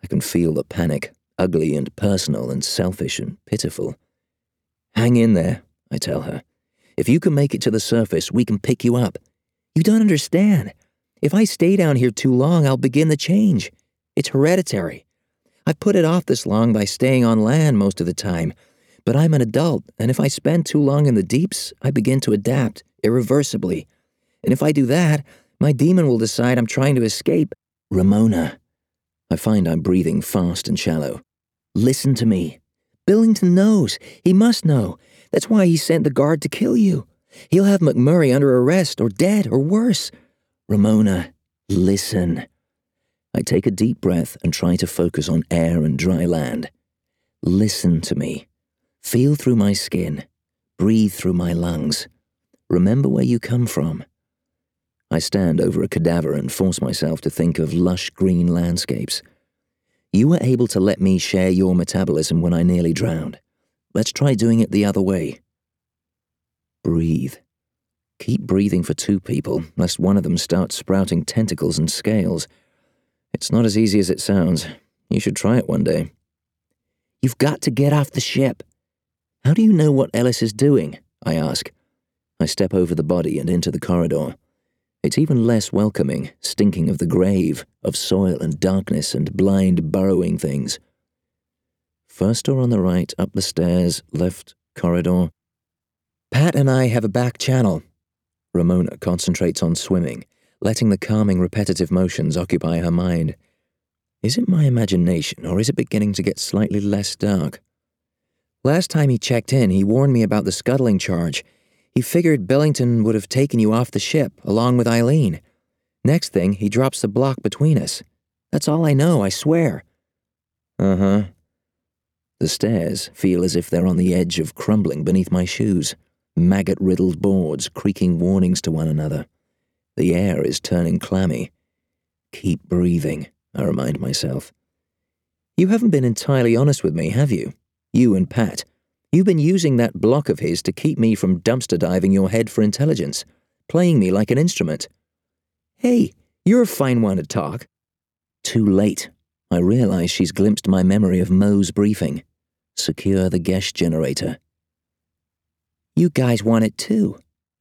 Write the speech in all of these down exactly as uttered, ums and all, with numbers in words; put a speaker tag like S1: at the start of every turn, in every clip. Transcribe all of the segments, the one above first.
S1: can feel the panic, ugly and personal and selfish and pitiful. "Hang in there," I tell her. "If you can make it to the surface, we can pick you up. You don't understand. If I stay down here too long, I'll begin the change. It's hereditary. I've put it off this long by staying on land most of the time, but I'm an adult, and if I spend too long in the deeps, I begin to adapt, irreversibly. And if I do that, my demon will decide I'm trying to escape. Ramona." I find I'm breathing fast and shallow. "Listen to me. Billington knows. He must know. That's why he sent the guard to kill you. He'll have McMurray under arrest or dead or worse. Ramona, listen." I take a deep breath and try to focus on air and dry land. Listen to me. Feel through my skin. Breathe through my lungs. Remember where you come from. I stand over a cadaver and force myself to think of lush green landscapes. You were able to let me share your metabolism when I nearly drowned. Let's try doing it the other way. Breathe. Keep breathing for two people, lest one of them starts sprouting tentacles and scales. It's not as easy as it sounds. You should try it one day. "You've got to get off the ship." "How do you know what Ellis is doing?" I ask. I step over the body and into the corridor. It's even less welcoming, stinking of the grave, of soil and darkness and blind burrowing things. First door on the right, up the stairs, left corridor. "Pat and I have a back channel." Ramona concentrates on swimming, letting the calming repetitive motions occupy her mind. Is it my imagination, or is it beginning to get slightly less dark? "Last time he checked in, he warned me about the scuttling charge. He figured Billington would have taken you off the ship, along with Eileen. Next thing, he drops the block between us. That's all I know, I swear." Uh-huh. The stairs feel as if they're on the edge of crumbling beneath my shoes, maggot-riddled boards creaking warnings to one another. The air is turning clammy. Keep breathing, I remind myself. You haven't been entirely honest with me, have you? You and Pat. You've been using that block of his to keep me from dumpster diving your head for intelligence, playing me like an instrument. Hey, you're a fine one to talk. Too late. I realize she's glimpsed my memory of Mo's briefing. Secure the Gesh generator. You guys want it too.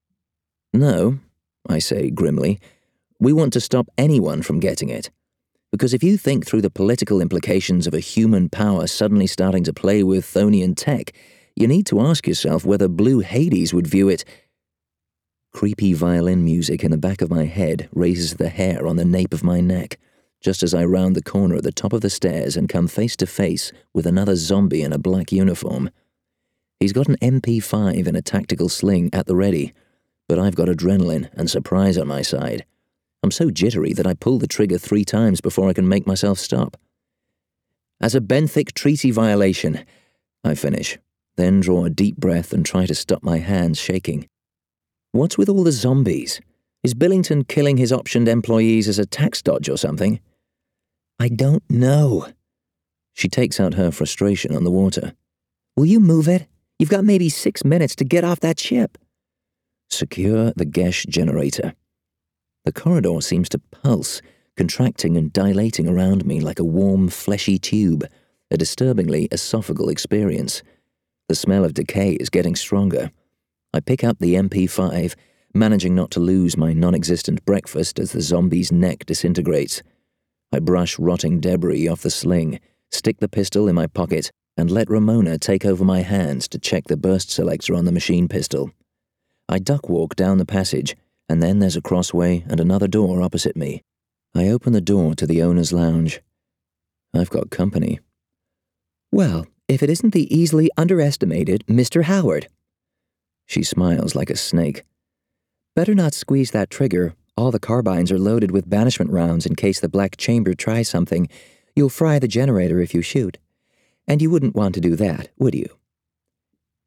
S1: No, I say grimly. We want to stop anyone from getting it. Because if you think through the political implications of a human power suddenly starting to play with Thonian tech, you need to ask yourself whether Blue Hades would view it. Creepy violin music in the back of my head raises the hair on the nape of my neck, just as I round the corner at the top of the stairs and come face to face with another zombie in a black uniform. He's got an M P five and a tactical sling at the ready, but I've got adrenaline and surprise on my side. I'm so jittery that I pull the trigger three times before I can make myself stop. As a benthic treaty violation, I finish, then draw a deep breath and try to stop my hands shaking. What's with all the zombies? Is Billington killing his optioned employees as a tax dodge or something? I don't know. She takes out her frustration on the water. Will you move it? You've got maybe six minutes to get off that ship. Secure the Gesh generator. The corridor seems to pulse, contracting and dilating around me like a warm, fleshy tube, a disturbingly esophageal experience. The smell of decay is getting stronger. I pick up the M P five, managing not to lose my non-existent breakfast as the zombie's neck disintegrates. I brush rotting debris off the sling, stick the pistol in my pocket, and let Ramona take over my hands to check the burst selector on the machine pistol. I duck walk down the passage, and then there's a crossway and another door opposite me. I open the door to the owner's lounge. I've got company. Well, if it isn't the easily underestimated Mister Howard. She smiles like a snake. Better not squeeze that trigger. All the carbines are loaded with banishment rounds in case the Black Chamber tries something. You'll fry the generator if you shoot. And you wouldn't want to do that, would you?